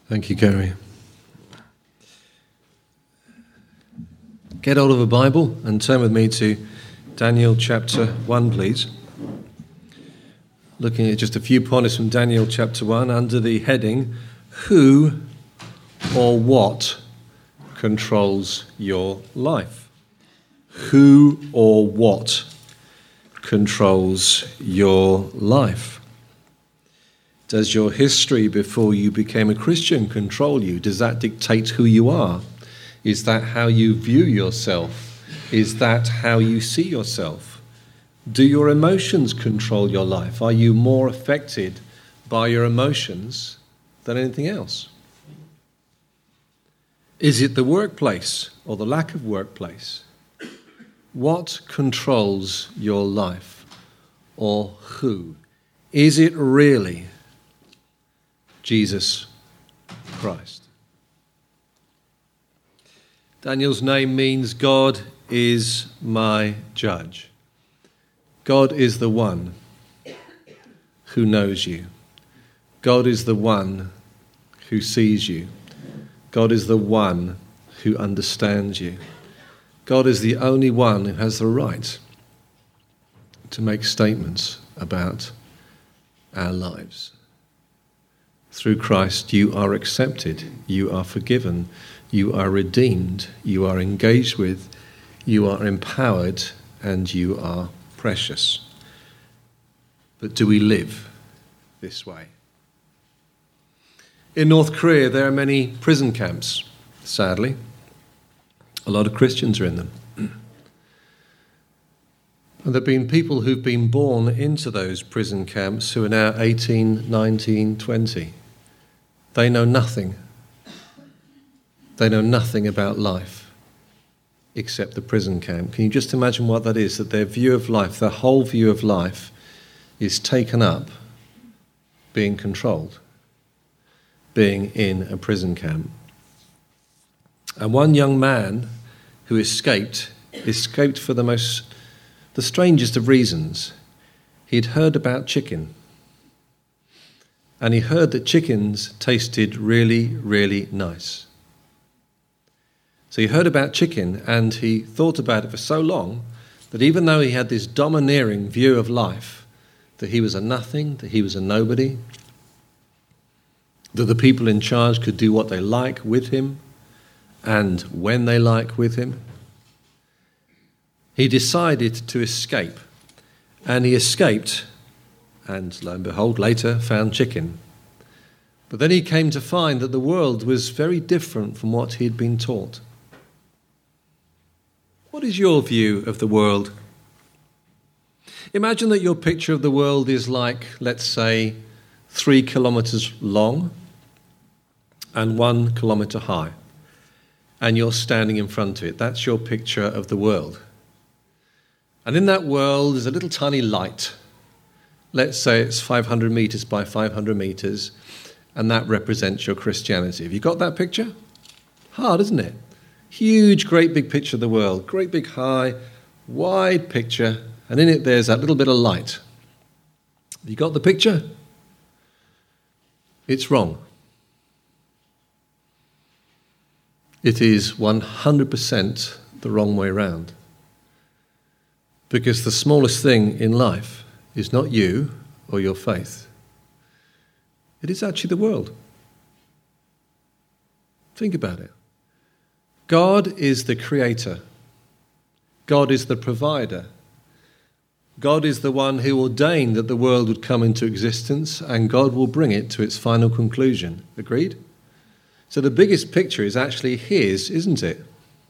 Thank you, Gary. Get hold of a Bible and turn with me to Daniel chapter 1, please. Looking at just a few pointers from Daniel chapter 1 under the heading, Who or What Controls Your Life? Who or what controls your life? Does your history before you became a Christian control you? Does that dictate who you are? Is that how you view yourself? Is that how you see yourself? Do your emotions control your life? Are you more affected by your emotions than anything else? Is it the workplace or the lack of workplace? What controls your life, or who? Is it really Jesus Christ? Daniel's name means God is my judge. God is the one who knows you. God is the one who sees you. God is the one who understands you. God is the only one who has the right to make statements about our lives. Through Christ, you are accepted, you are forgiven, you are redeemed, you are engaged with, you are empowered, and you are precious. But do we live this way? In North Korea, there are many prison camps, sadly. A lot of Christians are in them. And there have been people who've been born into those prison camps who are now 18, 19, 20. They know nothing. They know nothing about life except the prison camp. Can you just imagine what that is? That their view of life, their whole view of life, is taken up being controlled, being in a prison camp. And one young man who escaped for the strangest of reasons. He'd heard about chicken. And he heard that chickens tasted really, really nice. So he heard about chicken and he thought about it for so long that even though he had this domineering view of life, that he was a nothing, that he was a nobody, that the people in charge could do what they like with him and when they like with him, he decided to escape. And he escaped and, lo and behold, later found chicken. But then he came to find that the world was very different from what he had been taught. What is your view of the world? Imagine that your picture of the world is like, let's say, 3 kilometers long and 1 kilometer high. And you're standing in front of it. That's your picture of the world. And in that world is a little tiny light. Let's say it's 500 meters by 500 meters, and that represents your Christianity. Have you got that picture? Hard, isn't it? Huge, great big picture of the world. Great big high, wide picture, and in it there's that little bit of light. Have you got the picture? It's wrong. It is 100% the wrong way around. Because the smallest thing in life is not you or your faith. It is actually the world. Think about it. God is the creator. God is the provider. God is the one who ordained that the world would come into existence, and God will bring it to its final conclusion. Agreed? So the biggest picture is actually his, isn't it?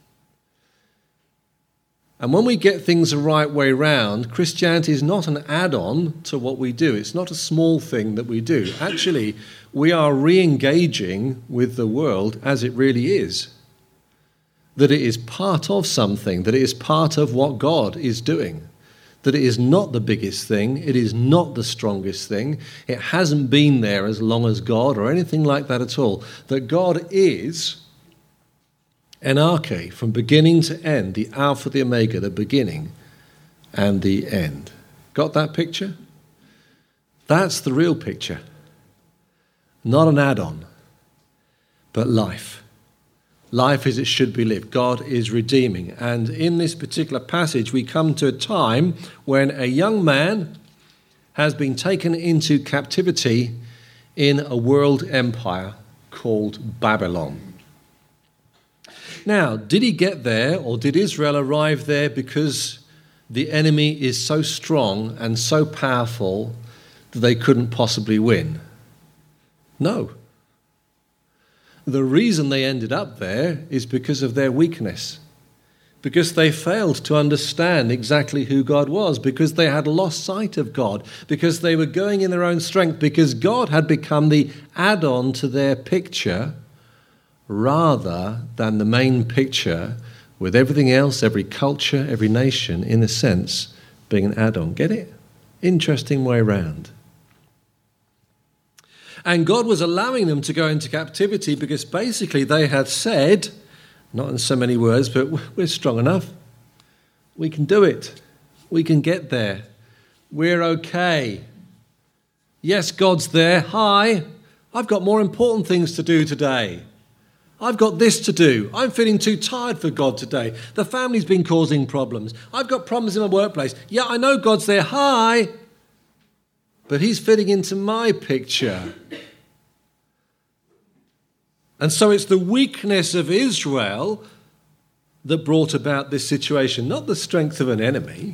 And when we get things the right way round, Christianity is not an add-on to what we do. It's not a small thing that we do. Actually, we are re-engaging with the world as it really is. That it is part of something, that it is part of what God is doing. That it is not the biggest thing, it is not the strongest thing, it hasn't been there as long as God or anything like that at all. That God is Anarchy, from beginning to end, the Alpha, the Omega, the beginning and the end. Got that picture? That's the real picture, not an add-on. but life. Life as it should be lived. God is redeeming. And in this particular passage, we come to a time when a young man has been taken into captivity in a world empire called Babylon. Now, did he get there, or did Israel arrive there because the enemy is so strong and so powerful that they couldn't possibly win? No. The reason they ended up there is because of their weakness, because they failed to understand exactly who God was, because they had lost sight of God, because they were going in their own strength, because God had become the add-on to their picture rather than the main picture, with everything else, every culture, every nation, in a sense, being an add-on. Get it? Interesting way round. And God was allowing them to go into captivity because basically they had said, not in so many words, but we're strong enough. We can do it. We can get there. We're okay. Yes, God's there. Hi, I've got more important things to do today. I've got this to do. I'm feeling too tired for God today. The family's been causing problems. I've got problems in my workplace. Yeah, I know God's there. Hi. But he's fitting into my picture. And so it's the weakness of Israel that brought about this situation, not the strength of an enemy.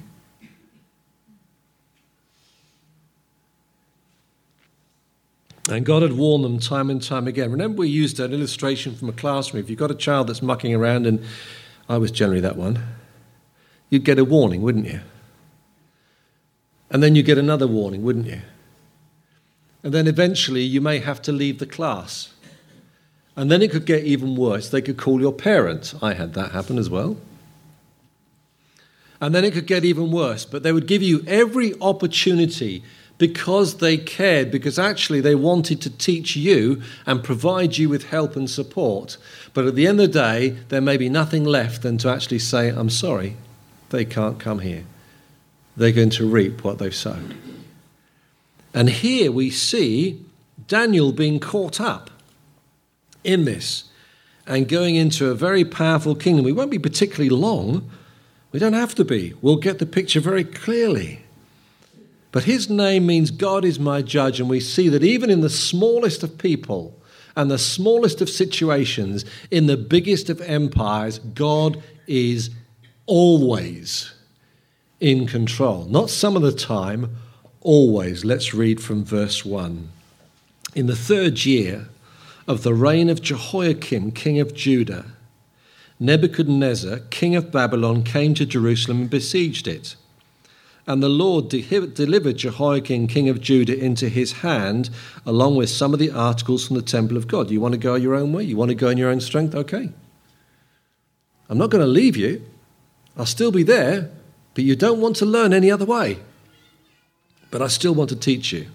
And God had warned them time and time again. Remember, we used an illustration from a classroom. If you've got a child that's mucking around, and I was generally that one, you'd get a warning, wouldn't you? And then you'd get another warning, wouldn't you? And then eventually you may have to leave the class. And then it could get even worse. They could call your parents. I had that happen as well. And then it could get even worse. But they would give you every opportunity because they cared, because actually they wanted to teach you and provide you with help and support. But at the end of the day, there may be nothing left than to actually say, I'm sorry, they can't come here. They're going to reap what they've sown. And here we see Daniel being caught up in this and going into a very powerful kingdom. We won't be particularly long. We don't have to be. We'll get the picture very clearly. But his name means God is my judge, and we see that even in the smallest of people and the smallest of situations, in the biggest of empires, God is always in control. Not some of the time, always. Let's read from verse 1. In the 3rd year of the reign of Jehoiakim, king of Judah, Nebuchadnezzar, king of Babylon, came to Jerusalem and besieged it. And the Lord delivered Jehoiakim, king of Judah, into his hand, along with some of the articles from the temple of God. You want to go your own way? You want to go in your own strength? Okay. I'm not going to leave you. I'll still be there, but you don't want to learn any other way. But I still want to teach you.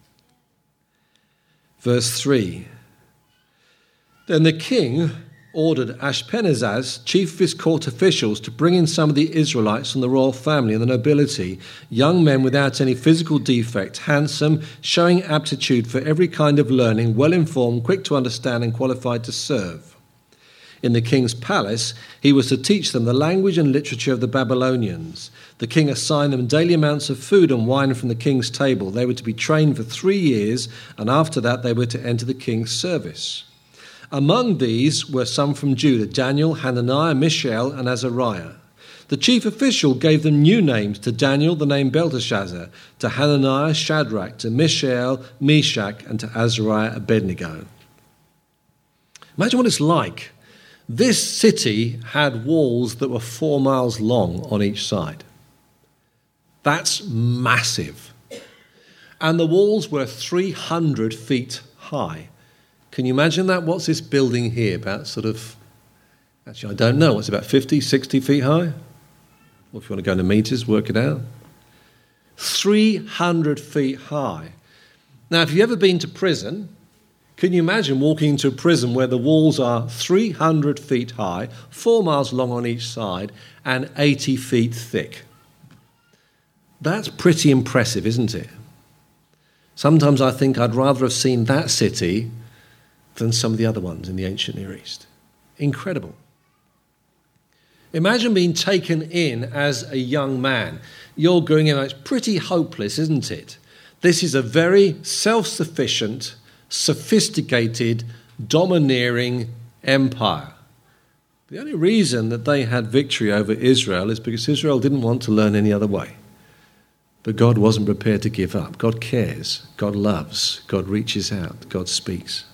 Verse 3. Then the king ordered Ashpenazaz, chief of his court officials, to bring in some of the Israelites from the royal family and the nobility, young men without any physical defect, handsome, showing aptitude for every kind of learning, well-informed, quick to understand, and qualified to serve. In the king's palace, he was to teach them the language and literature of the Babylonians. The king assigned them daily amounts of food and wine from the king's table. They were to be trained for 3 years, and after that they were to enter the king's service. Among these were some from Judah: Daniel, Hananiah, Mishael, and Azariah. The chief official gave them new names: to Daniel the name Belteshazzar, to Hananiah Shadrach, to Mishael Meshach, and to Azariah Abednego. Imagine what it's like. This city had walls that were 4 miles long on each side. That's massive. And the walls were 300 feet high. Can you imagine that? What's this building here? About actually I don't know, it's about 50, 60 feet high? Well, if you want to go into meters, work it out. 300 feet high. Now, if you've ever been to prison, can you imagine walking into a prison where the walls are 300 feet high, 4 miles long on each side, and 80 feet thick? That's pretty impressive, isn't it? Sometimes I think I'd rather have seen that city than some of the other ones in the ancient Near East. Incredible. Imagine being taken in as a young man. You're going in, it's pretty hopeless, isn't it? This is a very self-sufficient, sophisticated, domineering empire. The only reason that they had victory over Israel is because Israel didn't want to learn any other way. But God wasn't prepared to give up. God cares. God loves. God reaches out. God speaks.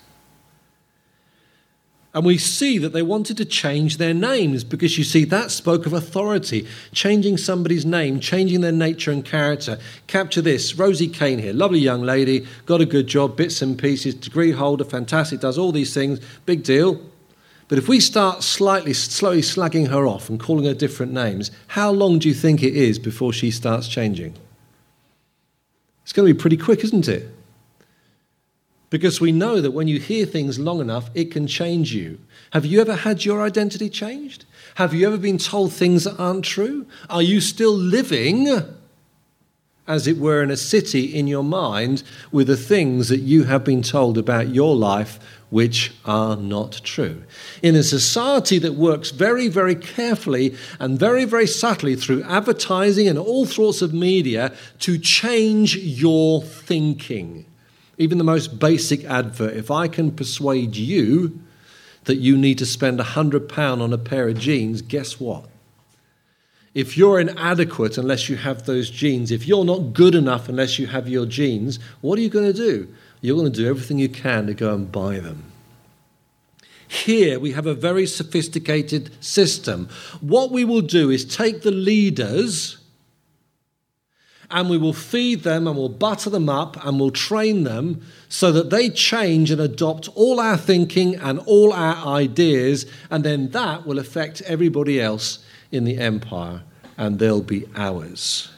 And we see that they wanted to change their names because, you see, that spoke of authority. Changing somebody's name, changing their nature and character. Capture this, Rosie Kane here, lovely young lady, got a good job, bits and pieces, degree holder, fantastic, does all these things, big deal. But if we start slowly slagging her off and calling her different names, how long do you think it is before she starts changing? It's going to be pretty quick, isn't it? Because we know that when you hear things long enough, it can change you. Have you ever had your identity changed? Have you ever been told things that aren't true? Are you still living, as it were, in a city in your mind with the things that you have been told about your life which are not true? In a society that works very, very carefully and very, very subtly through advertising and all sorts of media to change your thinking. Even the most basic advert, if I can persuade you that you need to spend £100 on a pair of jeans, guess what? If you're inadequate unless you have those jeans, if you're not good enough unless you have your jeans, what are you going to do? You're going to do everything you can to go and buy them. Here we have a very sophisticated system. What we will do is take the leaders and we will feed them and we'll butter them up and we'll train them so that they change and adopt all our thinking and all our ideas, and then that will affect everybody else in the empire and they'll be ours.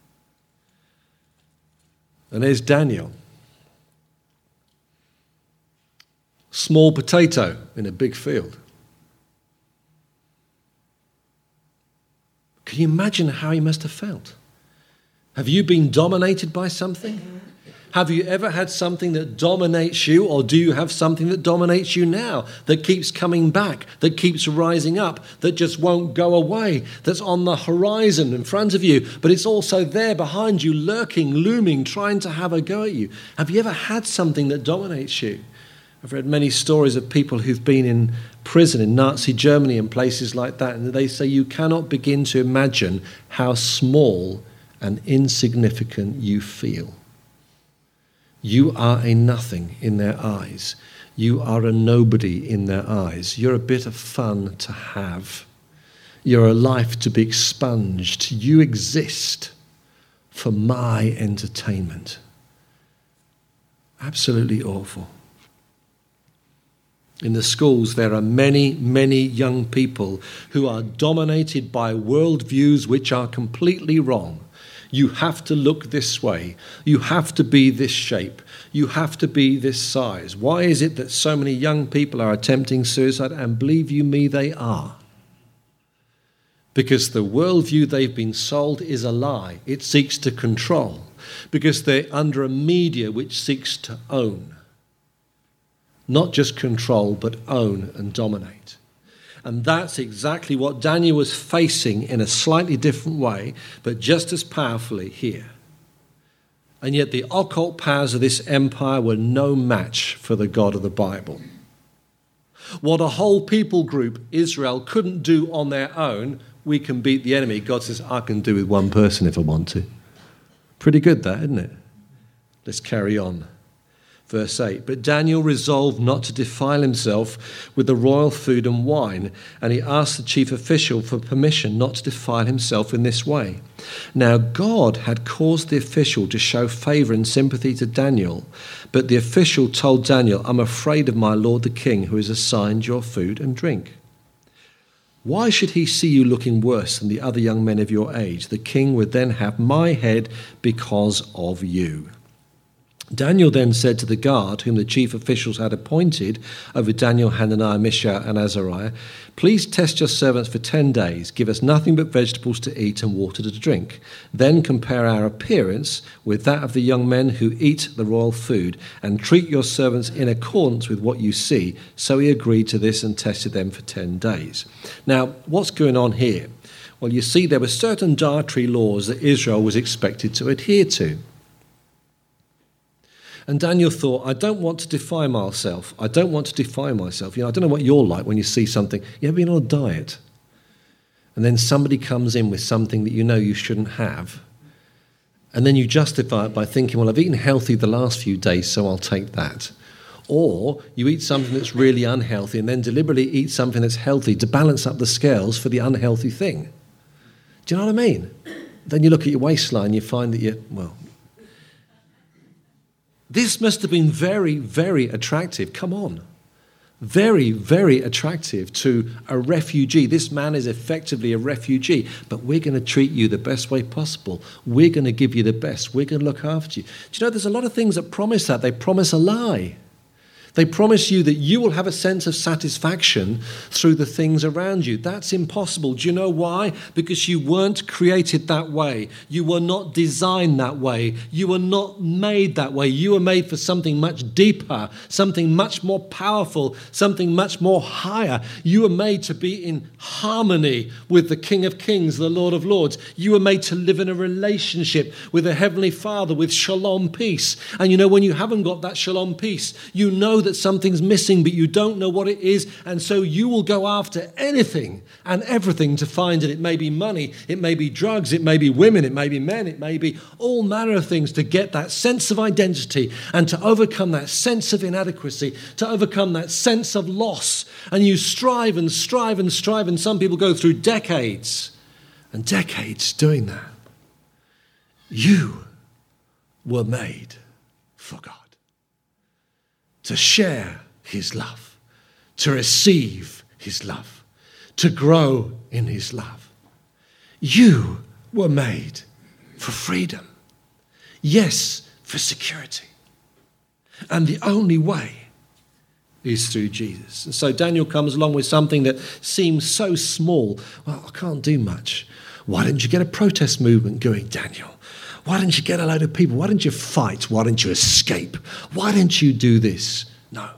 And there's Daniel. Small potato in a big field. Can you imagine how he must have felt? Have you been dominated by something? Have you ever had something that dominates you, or do you have something that dominates you now, that keeps coming back, that keeps rising up, that just won't go away, that's on the horizon in front of you, but it's also there behind you, lurking, looming, trying to have a go at you? Have you ever had something that dominates you? I've read many stories of people who've been in prison in Nazi Germany and places like that, and they say you cannot begin to imagine how small and insignificant you feel. You are a nothing in their eyes. You are a nobody in their eyes. You're a bit of fun to have. You're a life to be expunged. You exist for my entertainment. Absolutely awful. In the schools, there are many, many young people who are dominated by worldviews which are completely wrong. You have to look this way. You have to be this shape. You have to be this size. Why is it that so many young people are attempting suicide? And believe you me, they are. Because the worldview they've been sold is a lie. It seeks to control. Because they're under a media which seeks to own. Not just control, but own and dominate. And that's exactly what Daniel was facing in a slightly different way, but just as powerfully here. And yet the occult powers of this empire were no match for the God of the Bible. What a whole people group, Israel, couldn't do on their own, we can beat the enemy. God says, I can do with one person if I want to. Pretty good that, isn't it? Let's carry on. Verse 8, but Daniel resolved not to defile himself with the royal food and wine, and he asked the chief official for permission not to defile himself in this way. Now God had caused the official to show favor and sympathy to Daniel, but the official told Daniel, I'm afraid of my lord the king, who has assigned your food and drink. Why should he see you looking worse than the other young men of your age? The king would then have my head because of you. Daniel then said to the guard, whom the chief officials had appointed over Daniel, Hananiah, Mishael, and Azariah, "Please test your servants for 10 days. Give us nothing but vegetables to eat and water to drink. Then compare our appearance with that of the young men who eat the royal food, and treat your servants in accordance with what you see." So he agreed to this and tested them for 10 days. Now, what's going on here? Well, you see, there were certain dietary laws that Israel was expected to adhere to. And Daniel thought, I don't want to defile myself. I don't want to defile myself. I don't know what you're like when you see something. You ever been on a diet? And then somebody comes in with something that you know you shouldn't have. And then you justify it by thinking, well, I've eaten healthy the last few days, so I'll take that. Or you eat something that's really unhealthy and then deliberately eat something that's healthy to balance up the scales for the unhealthy thing. Do you know what I mean? Then you look at your waistline, you find that this must have been very, very attractive. Come on. Very, very attractive to a refugee. This man is effectively a refugee, but we're going to treat you the best way possible. We're going to give you the best. We're going to look after you. Do you know there's a lot of things that promise that? They promise a lie. They promise you that you will have a sense of satisfaction through the things around you. That's impossible. Do you know why? Because you weren't created that way. You were not designed that way. You were not made that way. You were made for something much deeper, something much more powerful, something much more higher. You were made to be in harmony with the King of Kings, the Lord of Lords. You were made to live in a relationship with a Heavenly Father, with shalom peace. And you know, when you haven't got that shalom peace, you know that something's missing, but you don't know what it is, and so you will go after anything and everything to find it. It may be money, it may be drugs, it may be women, it may be men, it may be all manner of things to get that sense of identity and to overcome that sense of inadequacy, to overcome that sense of loss. And you strive and strive and strive, and some people go through decades and decades doing that. You were made for God. To share his love, to receive his love, to grow in his love. You were made for freedom. Yes, for security. And the only way is through Jesus. And so Daniel comes along with something that seems so small. Well, I can't do much. Why didn't you get a protest movement going, Daniel? Why didn't you get a load of people? Why didn't you fight? Why didn't you escape? Why didn't you do this? No.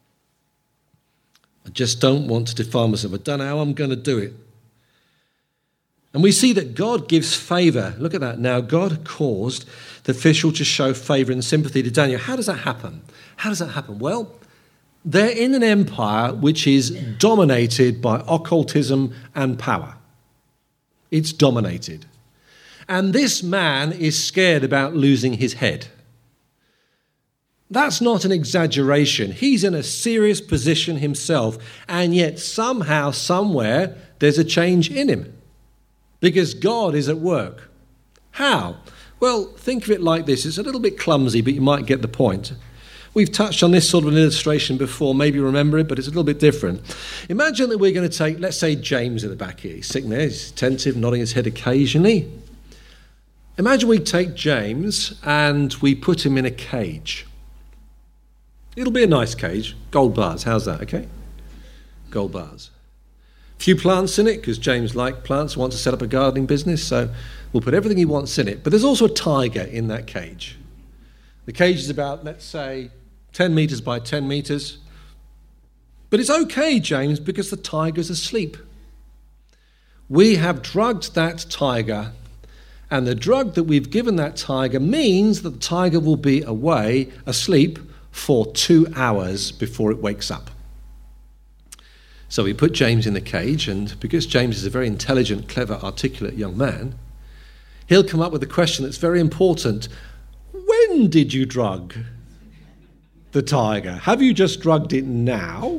I just don't want to defile myself. I don't know how I'm going to do it. And we see that God gives favour. Look at that now. God caused the official to show favour and sympathy to Daniel. How does that happen? How does that happen? Well, they're in an empire which is dominated by occultism and power. It's dominated. And this man is scared about losing his head. That's not an exaggeration. He's in a serious position himself, and yet somehow, somewhere, there's a change in him. Because God is at work. How? Well, think of it like this. It's a little bit clumsy, but you might get the point. We've touched on this sort of an illustration before. Maybe you remember it, but it's a little bit different. Imagine that we're going to take, let's say, James at the back here. He's sitting there, he's attentive, nodding his head occasionally. Imagine we take James and we put him in a cage. It'll be a nice cage. Gold bars, how's that, okay? Gold bars. A few plants in it, because James likes plants, wants to set up a gardening business, so we'll put everything he wants in it. But there's also a tiger in that cage. The cage is about, let's say, 10 metres by 10 metres. But it's okay, James, because the tiger's asleep. We have drugged that tiger, and the drug that we've given that tiger means that the tiger will be away, asleep, for 2 hours before it wakes up. So we put James in the cage, and because James is a very intelligent, clever, articulate young man, he'll come up with a question that's very important. When did you drug the tiger? Have you just drugged it now?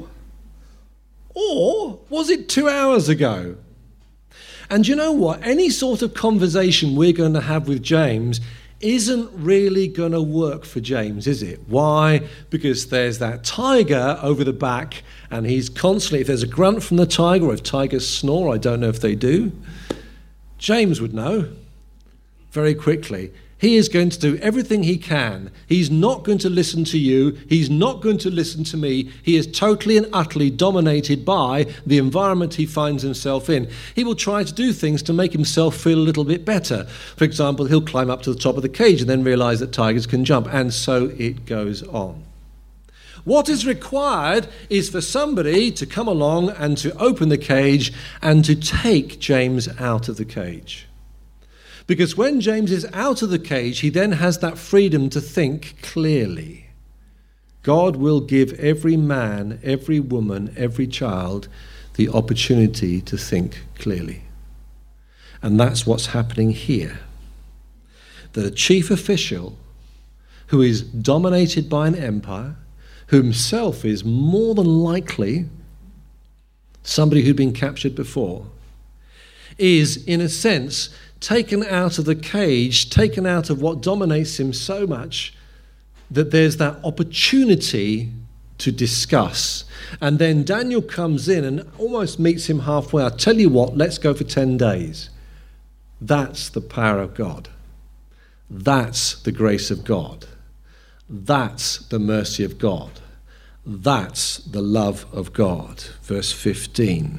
Or was it 2 hours ago? And you know what? Any sort of conversation we're going to have with James isn't really going to work for James, is it? Why? Because there's that tiger over the back, and he's constantly, if there's a grunt from the tiger, or if tigers snore, I don't know if they do, James would know very quickly. He is going to do everything he can. He's not going to listen to you. He's not going to listen to me. He is totally and utterly dominated by the environment he finds himself in. He will try to do things to make himself feel a little bit better. For example, he'll climb up to the top of the cage and then realize that tigers can jump, and so it goes on. What is required is for somebody to come along and to open the cage and to take James out of the cage. Because when James is out of the cage, he then has that freedom to think clearly. God will give every man, every woman, every child the opportunity to think clearly. And that's what's happening here. That a chief official who is dominated by an empire, who himself is more than likely somebody who'd been captured before, is, in a sense, taken out of the cage, taken out of what dominates him so much that there's that opportunity to discuss. And then Daniel comes in and almost meets him halfway. I tell you what, let's go for 10 days. That's the power of God. That's the grace of God. That's the mercy of God. That's the love of God. Verse 15.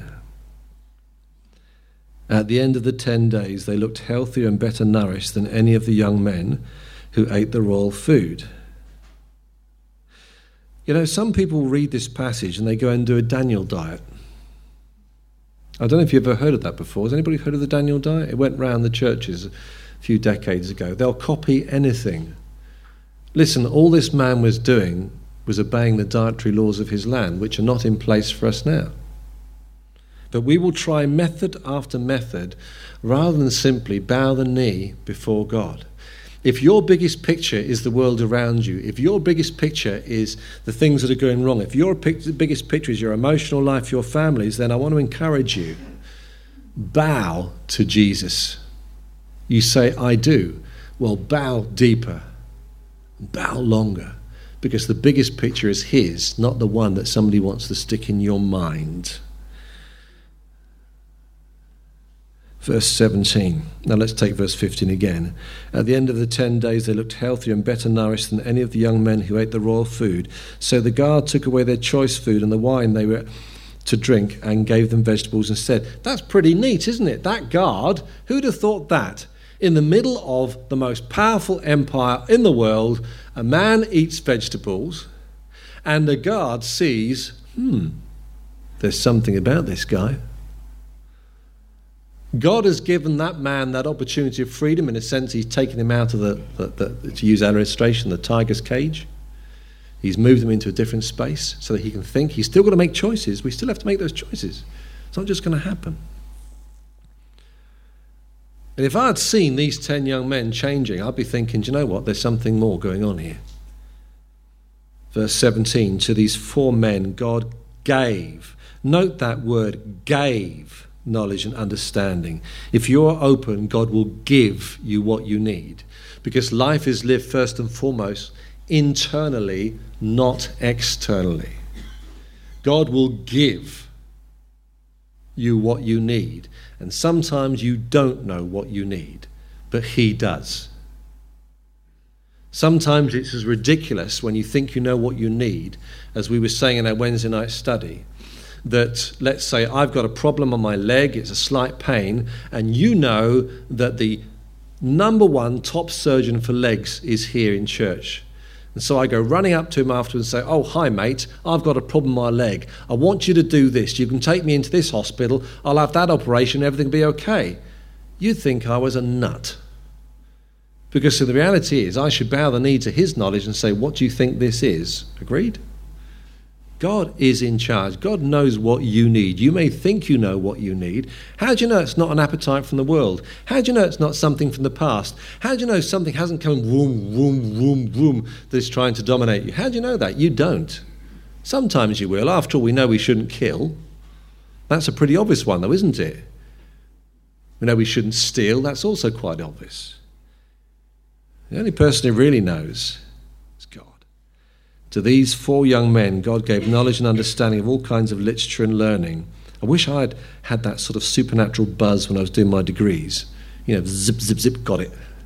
At the end of the 10 days, they looked healthier and better nourished than any of the young men who ate the royal food. You know, some people read this passage and they go and do a Daniel diet. I don't know if you've ever heard of that before. Has anybody heard of the Daniel diet? It went round the churches a few decades ago. They'll copy anything. Listen, all this man was doing was obeying the dietary laws of his land, which are not in place for us now. But we will try method after method rather than simply bow the knee before God. If your biggest picture is the world around you, if your biggest picture is the things that are going wrong, if your biggest picture is your emotional life, your families, then I want to encourage you, bow to Jesus. You say, I do. Well, bow deeper, bow longer, because the biggest picture is his, not the one that somebody wants to stick in your mind. Verse 17. Now let's take verse 15 again. At the end of the 10 days they looked healthier and better nourished than any of the young men who ate the royal food. So the guard took away their choice food and the wine they were to drink and gave them vegetables instead. That's pretty neat, isn't it? That guard, who'd have thought that? In the middle of the most powerful empire in the world, a man eats vegetables and the guard sees, there's something about this guy. God has given that man that opportunity of freedom. In a sense, he's taken him out of to use our illustration, the tiger's cage. He's moved him into a different space so that he can think. He's still got to make choices. We still have to make those choices. It's not just going to happen. And if I had seen these 10 young men changing, I'd be thinking, do you know what? There's something more going on here. Verse 17, to these 4 men, God gave. Note that word, gave. Knowledge and understanding. If you're open, God will give you what you need, because life is lived first and foremost internally, not externally. God will give you what you need, and sometimes you don't know what you need, but he does. Sometimes it's as ridiculous when you think you know what you need, as we were saying in our Wednesday night study, that let's say I've got a problem on my leg, it's a slight pain, and you know that the number one top surgeon for legs is here in church. And so I go running up to him afterwards and say, oh, hi mate, I've got a problem with my leg. I want you to do this. You can take me into this hospital. I'll have that operation. Everything will be okay. You'd think I was a nut. Because the reality is I should bow the knee to his knowledge and say, what do you think this is? Agreed? God is in charge. God knows what you need. You may think you know what you need. How do you know it's not an appetite from the world? How do you know it's not something from the past? How do you know something hasn't come vroom, vroom, vroom, vroom that's trying to dominate you? How do you know that? You don't. Sometimes you will. After all, we know we shouldn't kill. That's a pretty obvious one, though, isn't it? We know we shouldn't steal. That's also quite obvious. The only person who really knows is God. To these 4 young men, God gave knowledge and understanding of all kinds of literature and learning. I wish I'd had that sort of supernatural buzz when I was doing my degrees. You know, zip, zip, zip, got it.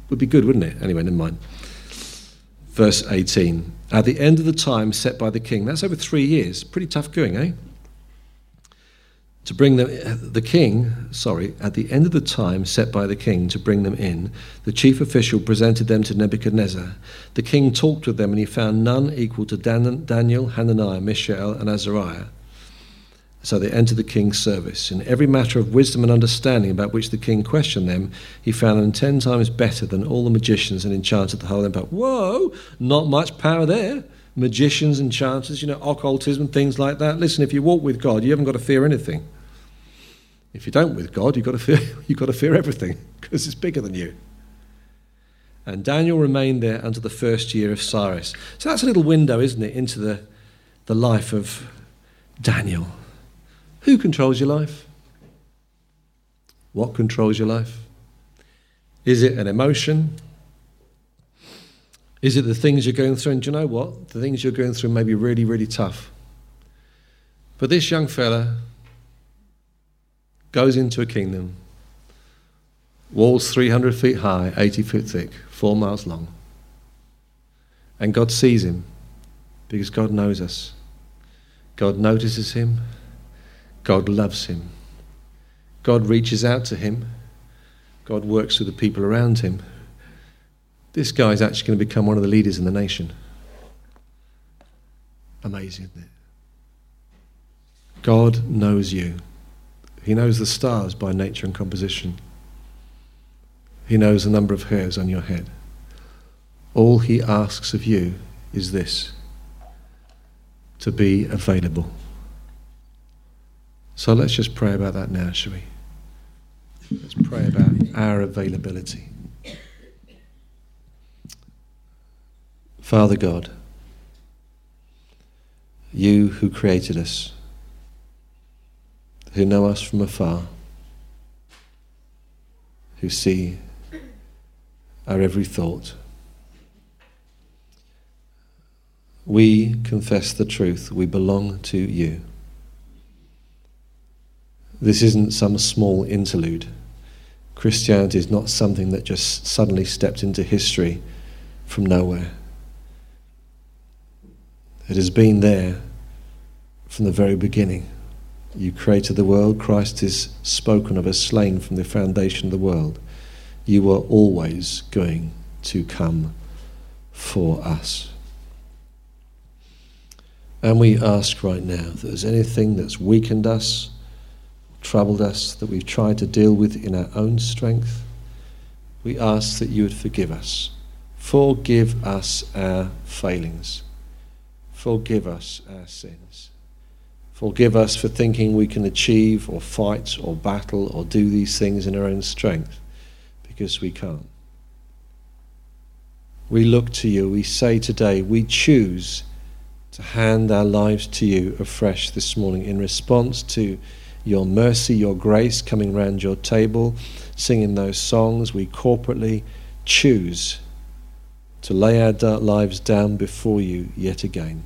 Would be good, wouldn't it? Anyway, never mind. Verse 18. At the end of the time set by the king, that's over 3 years. Pretty tough going, eh? To bring them, at the end of the time set by the king to bring them in, the chief official presented them to Nebuchadnezzar. The king talked with them, and he found none equal to Daniel, Hananiah, Mishael, and Azariah. So they entered the king's service. In every matter of wisdom and understanding about which the king questioned them, he found them 10 times better than all the magicians and enchanters of the whole empire. Whoa, not much power there. Magicians, enchanters, occultism, things like that. Listen, if you walk with God, you haven't got to fear anything. If you don't with God, you've got to fear everything, because it's bigger than you. And Daniel remained there until the first year of Cyrus. So that's a little window, isn't it, into the life of Daniel. Who controls your life? What controls your life? Is it an emotion? Is it the things you're going through? And do you know what? The things you're going through may be really, really tough. But this young fella goes into a kingdom, walls 300 feet high, 80 feet thick, 4 miles long. And God sees him because God knows us. God notices him. God loves him. God reaches out to him. God works with the people around him. This guy is actually going to become one of the leaders in the nation. Amazing, isn't it? God knows you. He knows the stars by nature and composition. He knows the number of hairs on your head. All he asks of you is this: to be available. So let's just pray about that now, shall we? Let's pray about our availability. Father God, you who created us, who know us from afar, who see our every thought, we confess the truth. We belong to you. This isn't some small interlude. Christianity is not something that just suddenly stepped into history from nowhere. It has been there from the very beginning. You created the world. Christ is spoken of as slain from the foundation of the world. You were always going to come for us. And we ask right now that there's anything that's weakened us, troubled us, that we've tried to deal with in our own strength, we ask that you would forgive us. Forgive us our failings. Forgive us our sins. Forgive us for thinking we can achieve or fight or battle or do these things in our own strength, because we can't. We look to you. We say today, we choose to hand our lives to you afresh this morning in response to your mercy, your grace coming round your table, singing those songs. We corporately choose to lay our lives down before you yet again.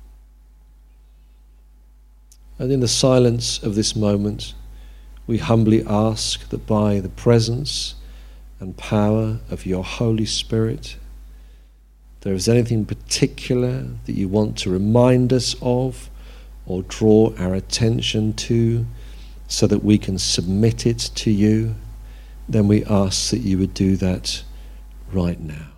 And in the silence of this moment, we humbly ask that by the presence and power of your Holy Spirit, if there is anything particular that you want to remind us of or draw our attention to so that we can submit it to you, then we ask that you would do that right now.